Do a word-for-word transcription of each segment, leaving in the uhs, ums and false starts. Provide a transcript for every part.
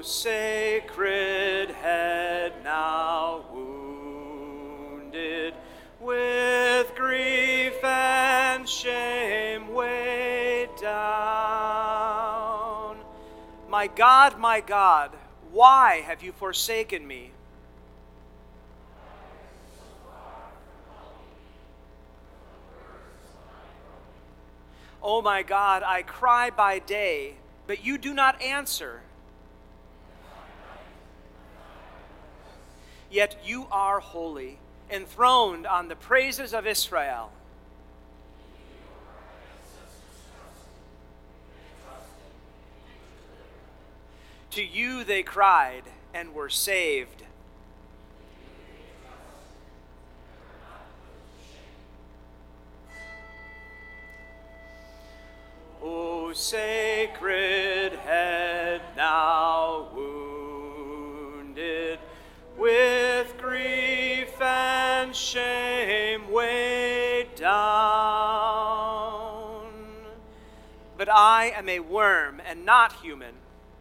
sacred head now wounded, with grief and shame weighed down. My God, my God, why have you forsaken me? O my God, I cry by day, but you do not answer. Yet you are holy, enthroned on the praises of Israel. To you they cried and were saved. O sacred head now wounded, with grief and shame weighed down. But I am a worm and not human.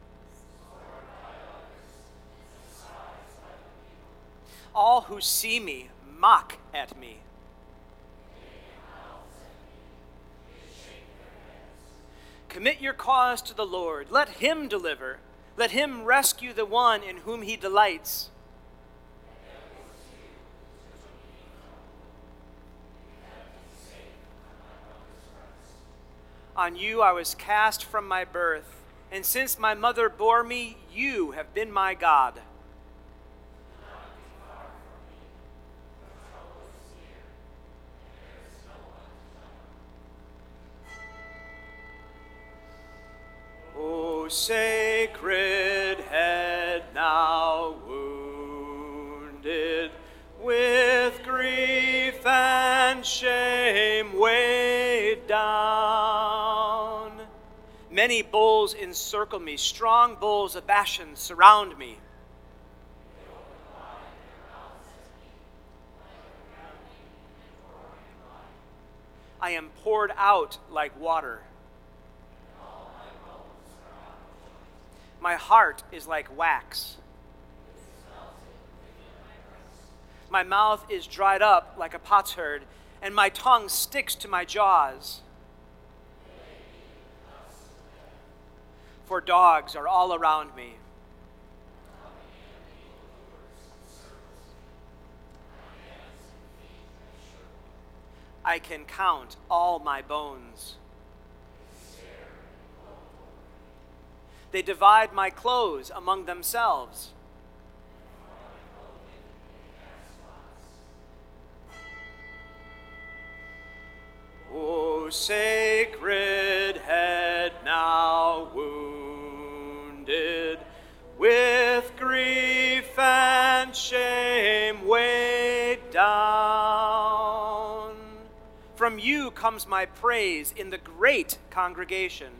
All who see me mock at me. Commit your cause to the Lord. Let him deliver. Let him rescue the one in whom he delights. On you I was cast from my birth, and since my mother bore me, you have been my God. O sacred head now wounded, with grief and shame weighed down. Many bulls encircle me, strong bulls of Bashan surround me. I am poured out like water. My heart is like wax. My mouth is dried up like a potsherd, and my tongue sticks to my jaws. For dogs are all around me. I can count all my bones. They divide my clothes among themselves. O sacred head now wounded, with grief and shame weighed down. From you comes my praise in the great congregation.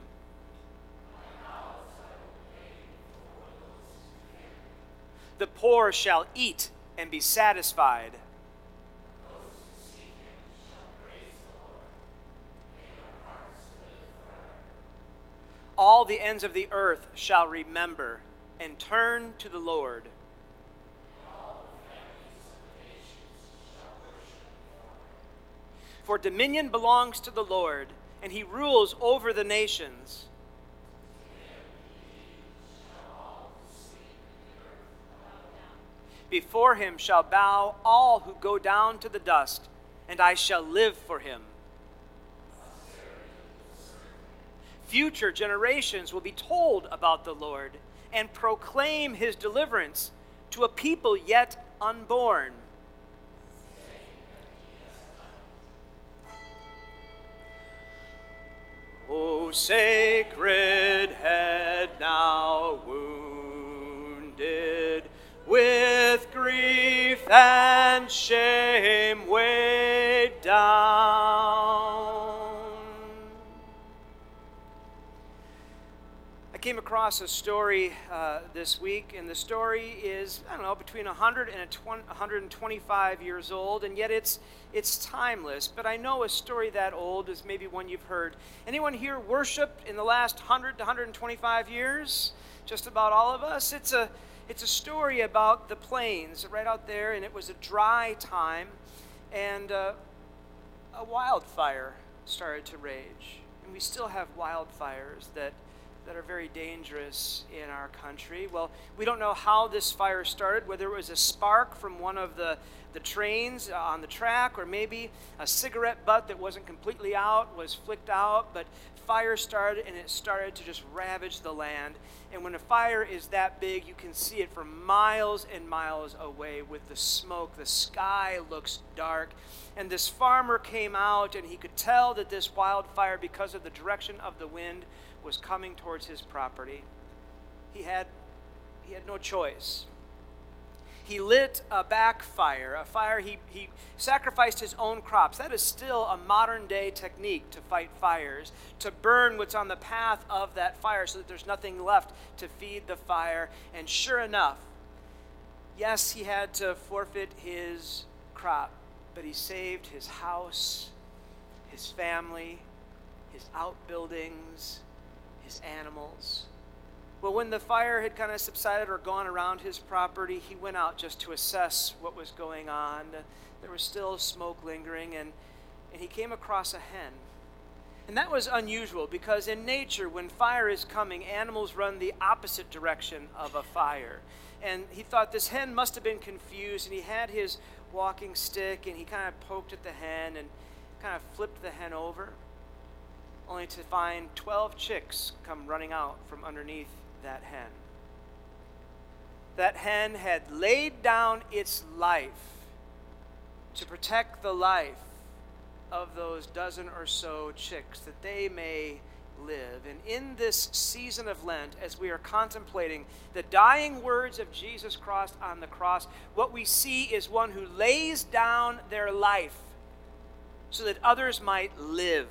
The poor shall eat and be satisfied. All the ends of the earth shall remember and turn to the Lord. For dominion belongs to the Lord, and he rules over the nations. Before him shall bow all who go down to the dust, and I shall live for him. Future generations will be told about the Lord and proclaim his deliverance to a people yet unborn. O sacred head now wounded, with grief and shame weighed down. came across a story uh, this week, and the story is, I don't know, between one hundred and one hundred twenty-five years old, and yet it's it's timeless. But I know a story that old is maybe one you've heard. Anyone here worshiped in the last one hundred to one hundred twenty-five years? Just about all of us. It's a it's a story about the plains right out there, and it was a dry time, and uh, a wildfire started to rage. And we still have wildfires that that are very dangerous in our country. Well, we don't know how this fire started, whether it was a spark from one of the, the trains on the track, or maybe a cigarette butt that wasn't completely out, was flicked out, but fire started, and it started to just ravage the land. And when a fire is that big, you can see it for miles and miles away with the smoke. The sky looks dark. And this farmer came out, and he could tell that this wildfire, because of the direction of the wind, was coming towards his property. He had, he had no choice. He lit a backfire, a fire, he, he sacrificed his own crops. That is still a modern day technique to fight fires, to burn what's on the path of that fire so that there's nothing left to feed the fire. And sure enough, yes, he had to forfeit his crop, but he saved his house, his family, his outbuildings, his animals. Well, when the fire had kind of subsided or gone around his property, he went out just to assess what was going on. There was still smoke lingering, and, and he came across a hen. And that was unusual, because in nature, when fire is coming, animals run the opposite direction of a fire. And he thought this hen must have been confused, and he had his walking stick, and he kind of poked at the hen and kind of flipped the hen over, only to find twelve chicks come running out from underneath that hen. That hen had laid down its life to protect the life of those dozen or so chicks, that they may live. And in this season of Lent, as we are contemplating the dying words of Jesus Christ on the cross, what we see is one who lays down their life so that others might live.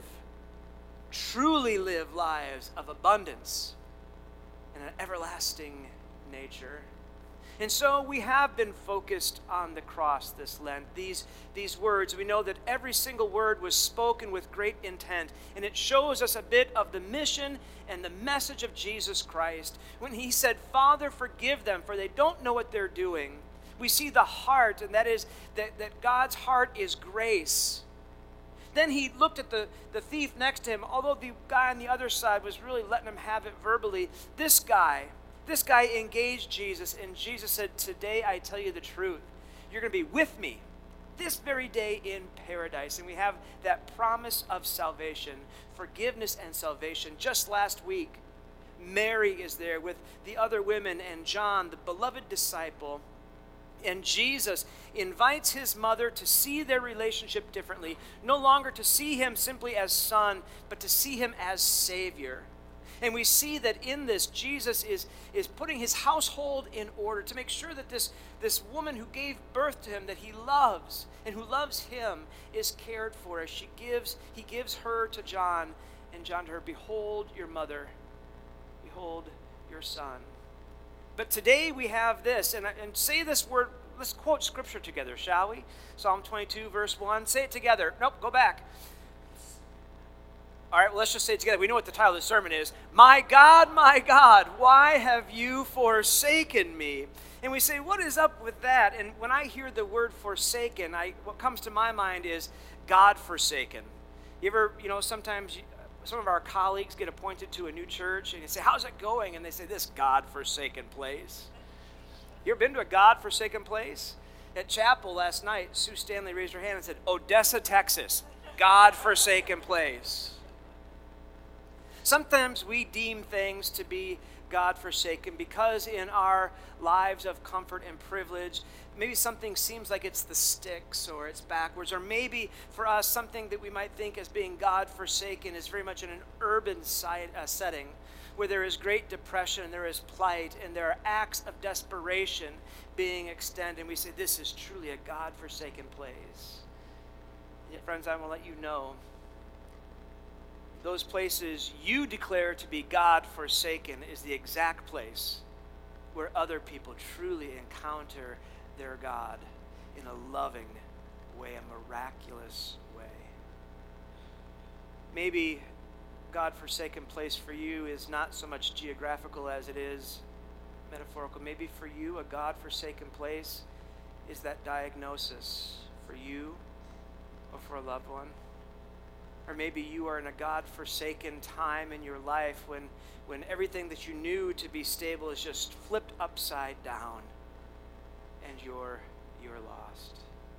Truly live lives of abundance and an everlasting nature. And so we have been focused on the cross this Lent. These, these words, we know that every single word was spoken with great intent, and it shows us a bit of the mission and the message of Jesus Christ. When he said, "Father, forgive them, for they don't know what they're doing," we see the heart, and that is that, that God's heart is grace. Then he looked at the, the thief next to him. Although the guy on the other side was really letting him have it verbally, this guy, this guy engaged Jesus, and Jesus said, "Today I tell you the truth. You're going to be with me this very day in paradise." And we have that promise of salvation, forgiveness and salvation. Just last week, Mary is there with the other women and John, the beloved disciple. And Jesus invites his mother to see their relationship differently, no longer to see him simply as son, but to see him as Savior. And we see that in this, Jesus is, is putting his household in order to make sure that this, this woman who gave birth to him, that he loves and who loves him, is cared for. As she gives, he gives her to John, and John to her, "Behold your mother, behold your son." But today we have this, and, and say this word, let's quote scripture together, shall we? Psalm twenty-two, verse one. Say it together. Nope, go back. All right, well, let's just say it together. We know what the title of the sermon is. "My God, my God, why have you forsaken me?" And we say, what is up with that? And when I hear the word forsaken, I, what comes to my mind is God forsaken. You ever, you know, sometimes you, some of our colleagues get appointed to a new church, and you say, "How's it going?" And they say, "This God-forsaken place." You ever been to a God-forsaken place? At chapel last night, Sue Stanley raised her hand and said, "Odessa, Texas, God-forsaken place." Sometimes we deem things to be God-forsaken because in our lives of comfort and privilege, maybe something seems like it's the sticks or it's backwards, or maybe for us something that we might think as being God-forsaken is very much in an urban site, uh, setting where there is great depression, there is plight, and there are acts of desperation being extended. And we say, this is truly a God-forsaken place. Yet, friends, I will let you know those places you declare to be God-forsaken is the exact place where other people truly encounter their God in a loving way, a miraculous way. Maybe God-forsaken place for you is not so much geographical as it is metaphorical. Maybe for you, a God-forsaken place is that diagnosis for you or for a loved one. Or maybe you are in a God-forsaken time in your life when, when everything that you knew to be stable is just flipped upside down and you're, you're lost.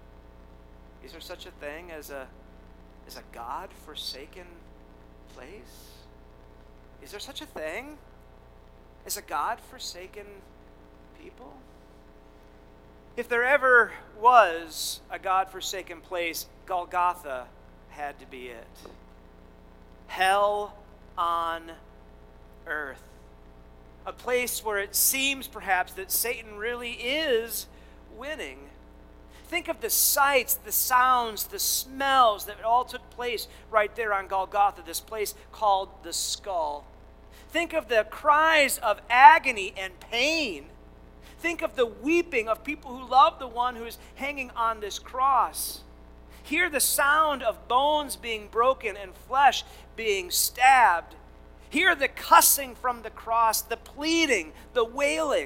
Is there such a thing as a, as a God-forsaken place? Is there such a thing as a God-forsaken people? If there ever was a God-forsaken place, Golgotha had to be it. Hell on earth. A place where it seems perhaps that Satan really is winning. Think of the sights, the sounds, the smells that all took place right there on Golgotha, this place called the skull. Think of the cries of agony and pain. Think of the weeping of people who love the one who is hanging on this cross. Hear the sound of bones being broken and flesh being stabbed. Hear the cussing from the cross, the pleading, the wailing.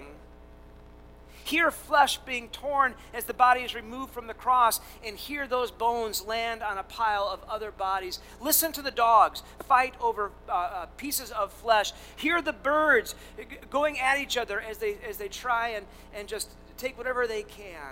Hear flesh being torn as the body is removed from the cross, and hear those bones land on a pile of other bodies. Listen to the dogs fight over uh, uh, pieces of flesh. Hear the birds g- going at each other as they as they try and, and just take whatever they can.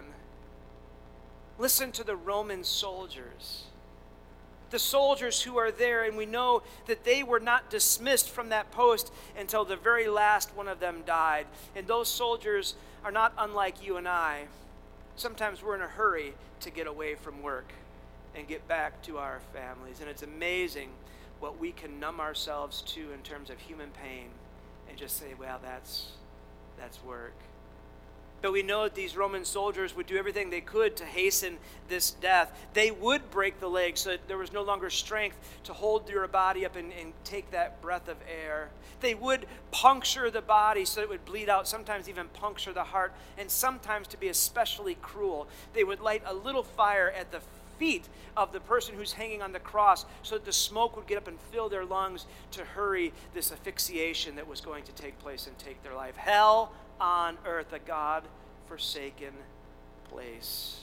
Listen to the Roman soldiers. The soldiers who are there, and we know that they were not dismissed from that post until the very last one of them died. And those soldiers are not unlike you and I. Sometimes we're in a hurry to get away from work and get back to our families. And it's amazing what we can numb ourselves to in terms of human pain and just say, well, that's that's work. But we know that these Roman soldiers would do everything they could to hasten this death. They would break the leg so that there was no longer strength to hold your body up and, and take that breath of air. They would puncture the body so it would bleed out, sometimes even puncture the heart, and sometimes, to be especially cruel, they would light a little fire at the feet of the person who's hanging on the cross so that the smoke would get up and fill their lungs to hurry this asphyxiation that was going to take place and take their life. Hell on earth, a God-forsaken place.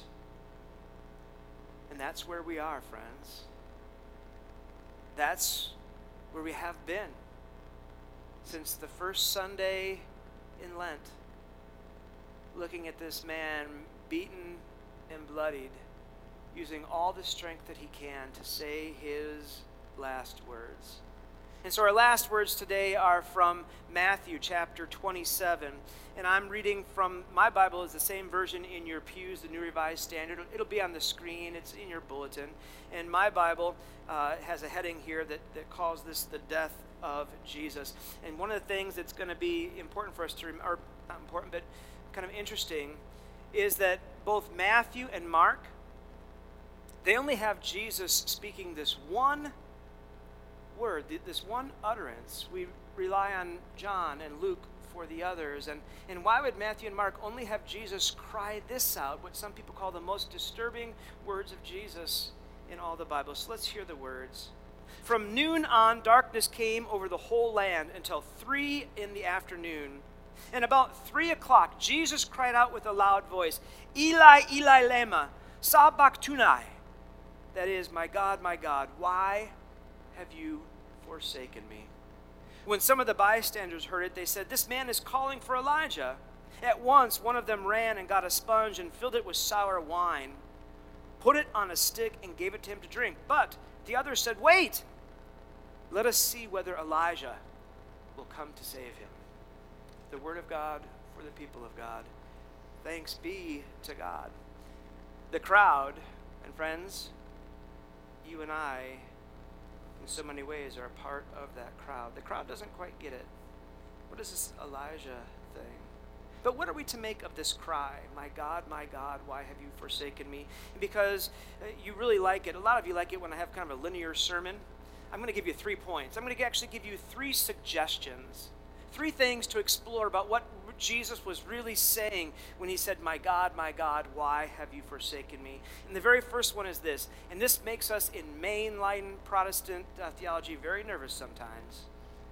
And that's where we are, friends. That's where we have been since the first Sunday in Lent, looking at this man beaten and bloodied, using all the strength that he can to say his last words. And so our last words today are from Matthew chapter twenty-seven. And I'm reading from, my Bible is the same version in your pews, the New Revised Standard. It'll be on the screen. It's in your bulletin. And my Bible uh, has a heading here that, that calls this the death of Jesus. And one of the things that's going to be important for us to remember, or not important, but kind of interesting, is that both Matthew and Mark, they only have Jesus speaking this one word, this one utterance. We rely on John and Luke for the others. And, and why would Matthew and Mark only have Jesus cry this out, what some people call the most disturbing words of Jesus in all the Bible? So let's hear the words. From noon on, darkness came over the whole land until three in the afternoon. And about three o'clock, Jesus cried out with a loud voice, Eli, Eli, lema sabachthani. That is, my God, my God, why have you forsaken me? When some of the bystanders heard it, they said, this man is calling for Elijah. At once, one of them ran and got a sponge and filled it with sour wine, put it on a stick and gave it to him to drink. But the others said, wait, let us see whether Elijah will come to save him. The word of God for the people of God. Thanks be to God. The crowd, and friends, you and I, in so many ways, are a part of that crowd. The crowd doesn't quite get it. What is this Elijah thing? But what are we to make of this cry? My God, my God, why have you forsaken me? Because you really like it. A lot of you like it when I have kind of a linear sermon. I'm going to give you three points. I'm going to actually give you three suggestions, three things to explore about what Jesus was really saying when he said, "My God, my God, why have you forsaken me?" And the very first one is this, and this makes us in mainline Protestant uh, theology very nervous sometimes.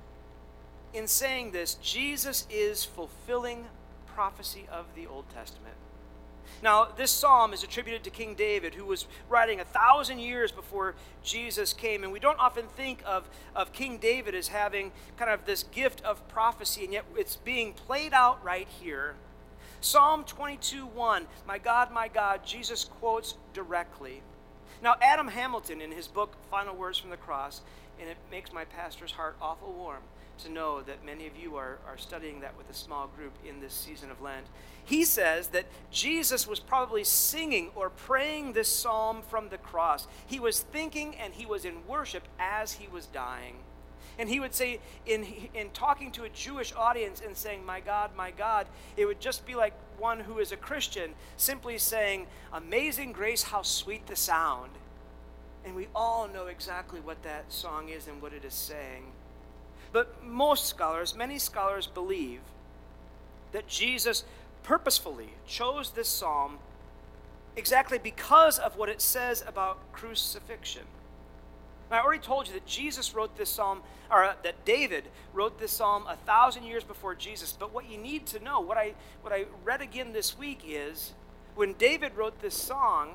In saying this, Jesus is fulfilling prophecy of the Old Testament. Now, this psalm is attributed to King David, who was writing a thousand years before Jesus came. And we don't often think of, of King David as having kind of this gift of prophecy, and yet it's being played out right here. Psalm twenty-two one, "My God, my God," Jesus quotes directly. Now, Adam Hamilton, in his book, Final Words from the Cross, and it makes my pastor's heart awful warm to know that many of you are, are studying that with a small group in this season of Lent. He says that Jesus was probably singing or praying this psalm from the cross. He was thinking and he was in worship as he was dying. And he would say, in, in talking to a Jewish audience and saying, "My God, my God," it would just be like one who is a Christian simply saying, "Amazing grace, how sweet the sound." And we all know exactly what that song is and what it is saying. But most scholars, many scholars believe that Jesus purposefully chose this psalm exactly because of what it says about crucifixion. I already told you that Jesus wrote this psalm, or uh, that David wrote this psalm a thousand years before Jesus. But what you need to know, what I what I read again this week is, when David wrote this song,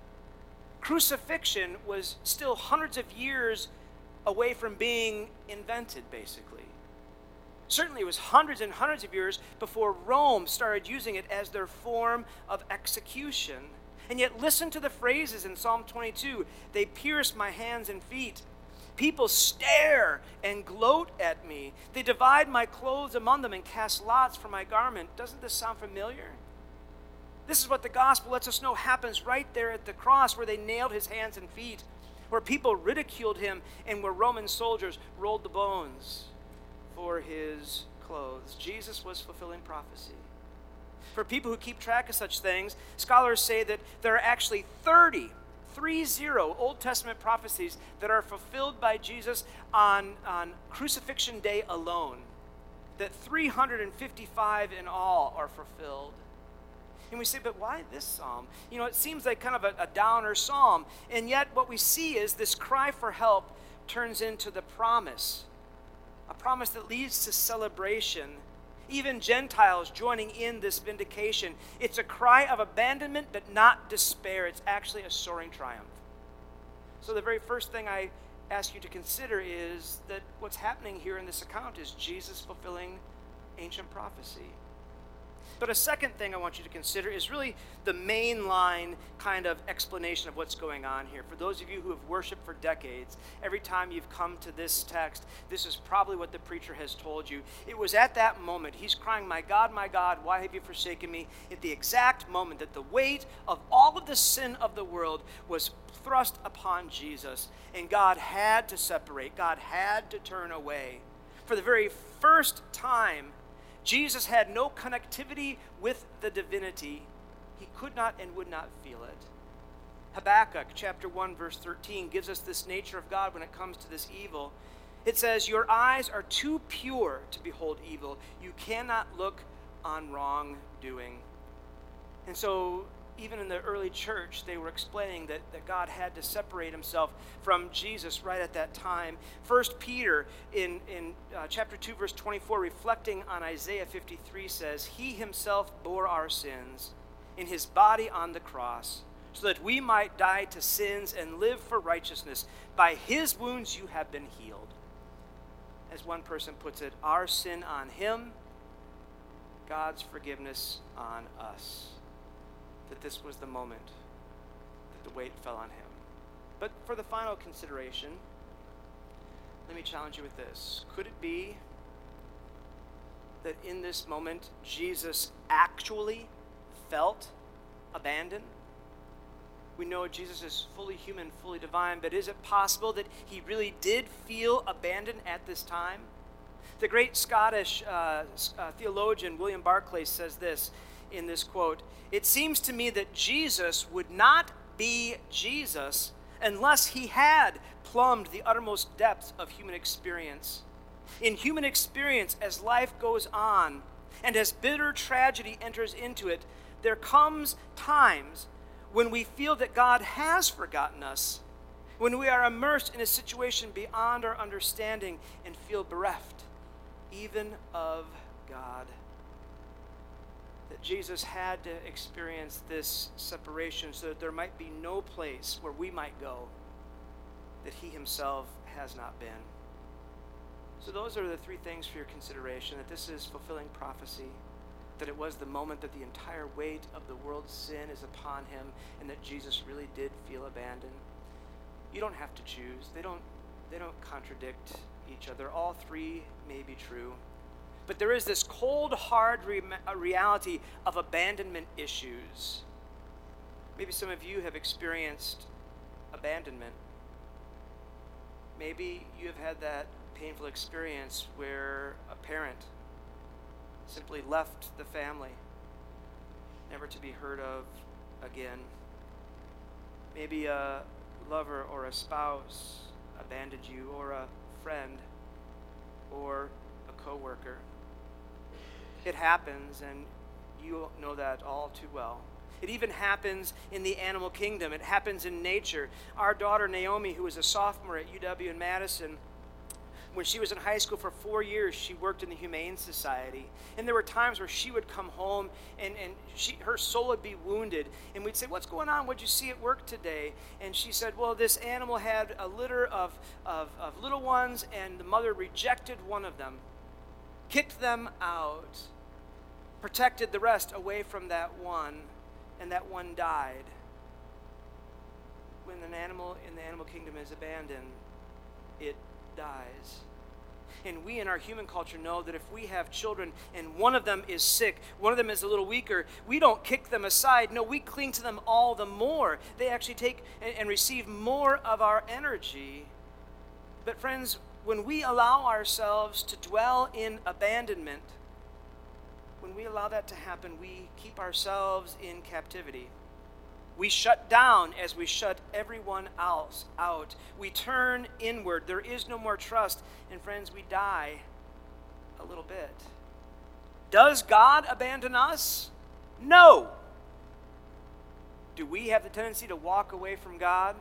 crucifixion was still hundreds of years away from being invented, basically. Certainly it was hundreds and hundreds of years before Rome started using it as their form of execution. And yet listen to the phrases in Psalm twenty-two. "They pierce my hands and feet. People stare and gloat at me. They divide my clothes among them and cast lots for my garment." Doesn't this sound familiar? This is what the gospel lets us know happens right there at the cross, where they nailed his hands and feet, where people ridiculed him, and where Roman soldiers rolled the bones for his clothes. Jesus was fulfilling prophecy. For people who keep track of such things, scholars say that there are actually thirty, three zero Old Testament prophecies that are fulfilled by Jesus on, on crucifixion day alone. That three hundred fifty-five in all are fulfilled. And we say, but why this psalm? You know, it seems like kind of a, a downer psalm. And yet what we see is this cry for help turns into the promise. A promise that leads to celebration. Even Gentiles joining in this vindication. It's a cry of abandonment, but not despair. It's actually a soaring triumph. So the very first thing I ask you to consider is that what's happening here in this account is Jesus fulfilling ancient prophecy. But a second thing I want you to consider is really the mainline kind of explanation of what's going on here. For those of you who have worshiped for decades, every time you've come to this text, this is probably what the preacher has told you. It was at that moment, he's crying, "My God, my God, why have you forsaken me?" At the exact moment that the weight of all of the sin of the world was thrust upon Jesus, and God had to separate, God had to turn away. For the very first time, Jesus had no connectivity with the divinity. He could not and would not feel it. Habakkuk chapter one verse thirteen gives us this nature of God when it comes to this evil. It says, "Your eyes are too pure to behold evil. You cannot look on wrongdoing." And so even in the early church, they were explaining that, that God had to separate himself from Jesus right at that time. First Peter in, in uh, chapter two, verse twenty-four, reflecting on Isaiah fifty-three, says, "He himself bore our sins in his body on the cross, so that we might die to sins and live for righteousness. By his wounds you have been healed." As one person puts it, our sin on him, God's forgiveness on us. That this was the moment that the weight fell on him. But for the final consideration, let me challenge you with this. Could it be that in this moment Jesus actually felt abandoned? We know Jesus is fully human, fully divine, but is it possible that he really did feel abandoned at this time? The great Scottish uh, uh, theologian William Barclay says this in this quote: "It seems to me that Jesus would not be Jesus unless he had plumbed the uttermost depths of human experience. In human experience, as life goes on, and as bitter tragedy enters into it, there comes times when we feel that God has forgotten us, when we are immersed in a situation beyond our understanding and feel bereft, even of God. That Jesus had to experience this separation so that there might be no place where we might go that he himself has not been. So those are the three things for your consideration, that this is fulfilling prophecy, that it was the moment that the entire weight of the world's sin is upon him, and that Jesus really did feel abandoned. You don't have to choose. They don't, they don't contradict each other. All three may be true. But there is this cold, hard re- reality of abandonment issues. Maybe some of you have experienced abandonment. Maybe you have had that painful experience where a parent simply left the family, never to be heard of again. Maybe a lover or a spouse abandoned you, or a friend, or a coworker. It happens, and you know that all too well. It even happens in the animal kingdom. It happens in nature. Our daughter Naomi, who was a sophomore at U W in Madison, when she was in high school for four years, she worked in the Humane Society. And there were times where she would come home and, and she, her soul would be wounded. And we'd say, "What's going on? What'd you see at work today?" And she said, "Well, this animal had a litter of, of, of little ones, and the mother rejected one of them, kicked them out, protected the rest away from that one, and that one died." When an animal in the animal kingdom is abandoned, it dies. And we in our human culture know that if we have children and one of them is sick, one of them is a little weaker, we don't kick them aside. No, we cling to them all the more. They actually take and, and receive more of our energy. But friends, when we allow ourselves to dwell in abandonment, when we allow that to happen, we keep ourselves in captivity. We shut down as we shut everyone else out. We turn inward. There is no more trust. And friends, we die a little bit. Does God abandon us? No. Do we have the tendency to walk away from God?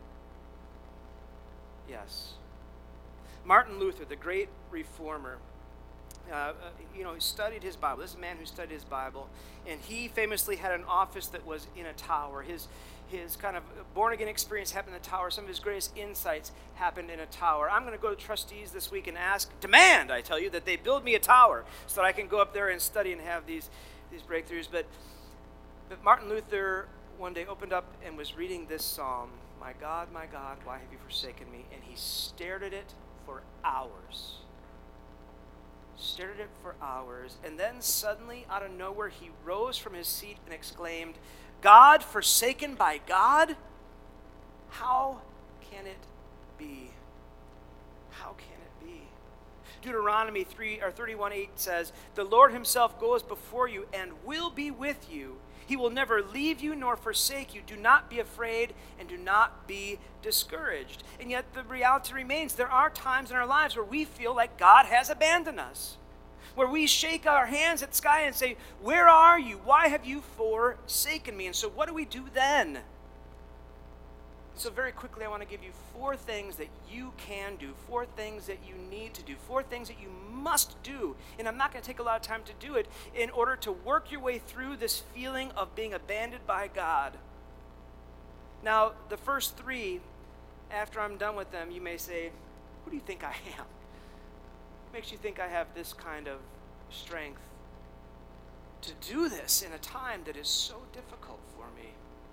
Yes. Martin Luther, the great reformer, Uh, you know, he studied his Bible. This is a man who studied his Bible, and he famously had an office that was in a tower. His his kind of born-again experience happened in the tower. Some of his greatest insights happened in a tower. I'm going to go to trustees this week and ask, demand, I tell you, that they build me a tower so that I can go up there and study and have these these breakthroughs. But but Martin Luther one day opened up and was reading this psalm, "My God, my God, why have you forsaken me?" And he stared at it for hours. Stared at it for hours, and then suddenly, out of nowhere, he rose from his seat and exclaimed, "God forsaken by God? How can it be? How can it be?" Deuteronomy three or thirty-one eight says, "The Lord himself goes before you and will be with you. He will never leave you nor forsake you. Do not be afraid and do not be discouraged." And yet the reality remains, there are times in our lives where we feel like God has abandoned us, where we shake our hands at the sky and say, "Where are you? Why have you forsaken me?" And so what do we do then? So very quickly, I want to give you four things that you can do, four things that you need to do, four things that you must do. And I'm not going to take a lot of time to do it in order to work your way through this feeling of being abandoned by God. Now, the first three, after I'm done with them, you may say, "Who do you think I am? What makes you think I have this kind of strength to do this in a time that is so difficult for me?"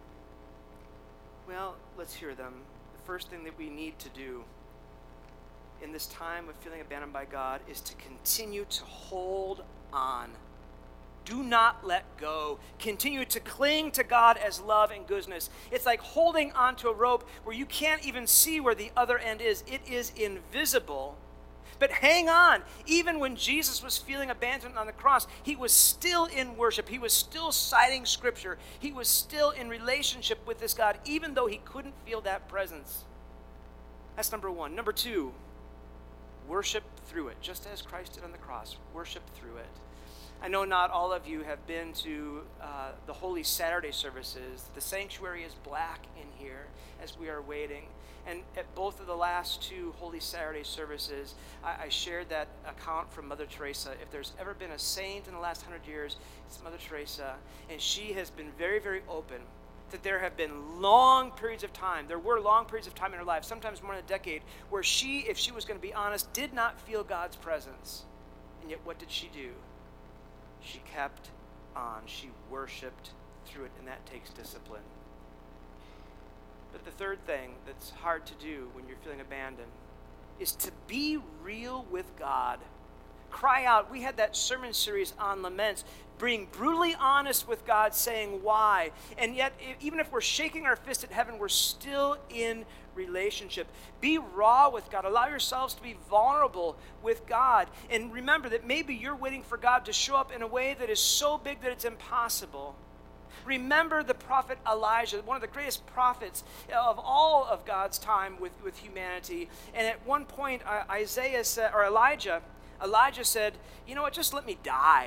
Well, let's hear them. The first thing that we need to do in this time of feeling abandoned by God is to continue to hold on. Do not let go. Continue to cling to God as love and goodness. It's like holding onto a rope where you can't even see where the other end is. It is invisible. But hang on, even when Jesus was feeling abandoned on the cross, he was still in worship. He was still citing Scripture. He was still in relationship with this God, even though he couldn't feel that presence. That's number one. Number two, worship through it, just as Christ did on the cross. Worship through it. I know not all of you have been to uh, the Holy Saturday services. The sanctuary is black in here as we are waiting. And at both of the last two Holy Saturday services, I, I shared that account from Mother Teresa. If there's ever been a saint in the last hundred years, it's Mother Teresa. And she has been very, very open that there have been long periods of time, there were long periods of time in her life, sometimes more than a decade, where she, if she was going to be honest, did not feel God's presence. And yet what did she do? She kept on. She worshiped through it, and that takes discipline. But the third thing that's hard to do when you're feeling abandoned is to be real with God. Cry out. We had that sermon series on laments, being brutally honest with God, saying why. And yet, even if we're shaking our fist at heaven, we're still in relationship. Be raw with God. Allow yourselves to be vulnerable with God. And remember that maybe you're waiting for God to show up in a way that is so big that it's impossible. Remember the prophet Elijah, one of the greatest prophets of all of God's time with, with humanity. And at one point, uh, Isaiah said, or Elijah, Elijah said, you know what, just let me die.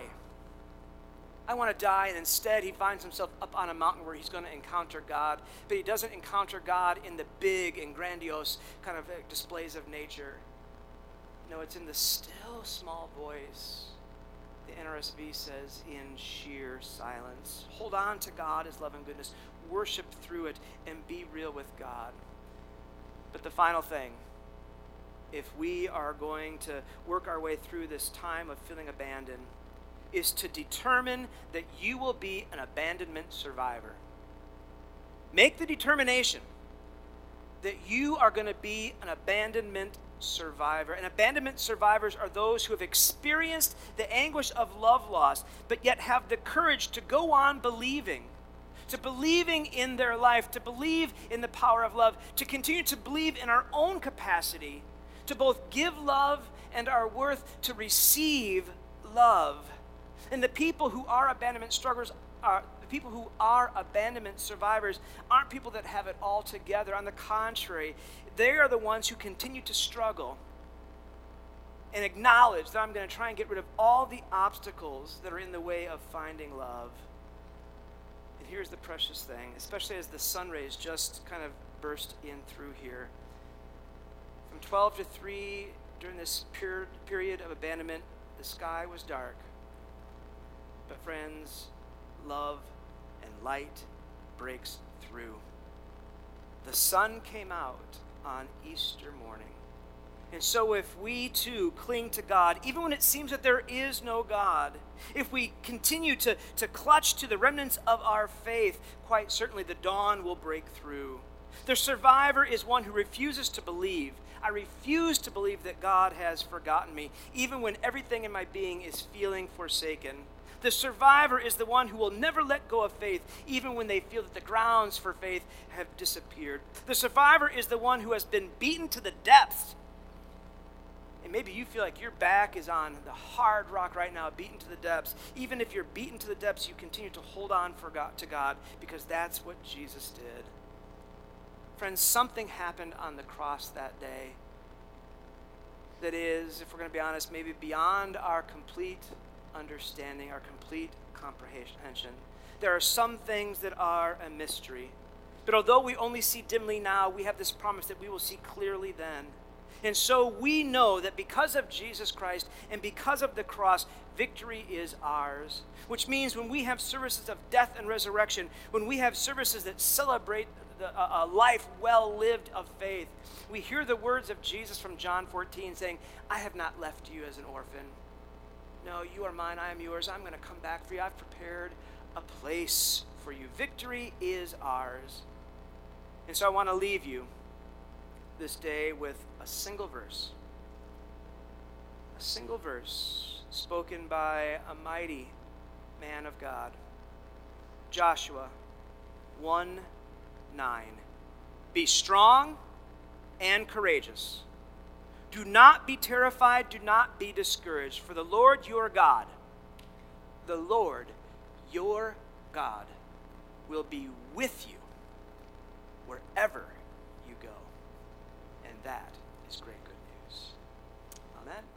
I want to die, and instead he finds himself up on a mountain where he's going to encounter God, but he doesn't encounter God in the big and grandiose kind of displays of nature. No, it's in the still small voice. The N R S V says, in sheer silence. Hold on to God, his love and goodness. Worship through it and be real with God. But the final thing, if we are going to work our way through this time of feeling abandoned, is to determine that you will be an abandonment survivor. Make the determination that you are going to be an abandonment survivor. And abandonment survivors are those who have experienced the anguish of love loss, but yet have the courage to go on believing, to believing in their life, to believe in the power of love, to continue to believe in our own capacity to both give love and our worth to receive love. And the people who are abandonment strugglers are the people who are abandonment survivors aren't people that have it all together. On the contrary, they are the ones who continue to struggle and acknowledge that I'm going to try and get rid of all the obstacles that are in the way of finding love. And here's the precious thing, especially as the sun rays just kind of burst in through here. From twelve to three, during this period, period of abandonment, the sky was dark. But friends, love and light breaks through. The sun came out on Easter morning. And so if we too cling to God, even when it seems that there is no God, if we continue to, to clutch to the remnants of our faith, quite certainly the dawn will break through. The survivor is one who refuses to believe. I refuse to believe that God has forgotten me, even when everything in my being is feeling forsaken. The survivor is the one who will never let go of faith, even when they feel that the grounds for faith have disappeared. The survivor is the one who has been beaten to the depths. And maybe you feel like your back is on the hard rock right now, beaten to the depths. Even if you're beaten to the depths, you continue to hold on for God, to God, because that's what Jesus did. Friends, something happened on the cross that day that is, if we're going to be honest, maybe beyond our complete understanding, our complete comprehension. There are some things that are a mystery. But although we only see dimly now, we have this promise that we will see clearly then. And so we know that because of Jesus Christ and because of the cross, victory is ours. Which means when we have services of death and resurrection, when we have services that celebrate the, a, a life well lived of faith, we hear the words of Jesus from John fourteen saying, I have not left you as an orphan. No, you are mine, I am yours. I'm going to come back for you. I've prepared a place for you. Victory is ours. And so I want to leave you this day with a single verse. A single verse spoken by a mighty man of God. Joshua one nine. Be strong and courageous, Do not be terrified, do not be discouraged, for the Lord your God, the Lord your God, will be with you wherever you go. And that is great good news. Amen.